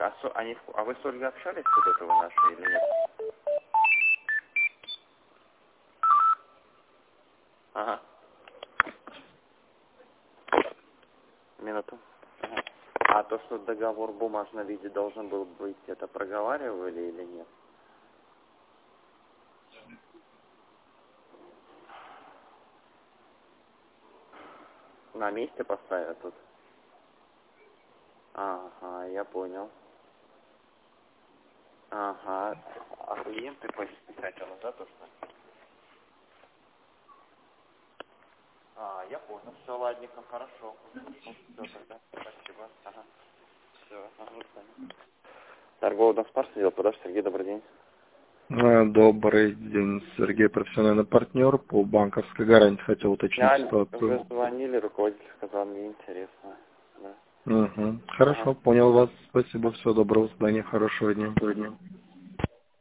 А вы с Ольгой общались до этого нашей или нет? Ага. Минуту. Ага. А то, что договор в бумажном виде должен был быть, это проговаривали или нет? На месте поставят тут? Ага, я понял. Ага. А клиенты хочет писать он, да, то что? Я понял. Все, ладненько, хорошо. Все, тогда. Спасибо. Ага. Все, ага, торговый дом Спарс, отдел продаж. Сергей, добрый день. Добрый день, Сергей, профессиональный партнер по банковской гарантии. Хотел уточнить Вы ситуацию. звонили, руководитель сказал, мне интересно. Да. Угу. Хорошо, Ага. понял вас. Спасибо, всего доброго, до свидания, хорошего дня.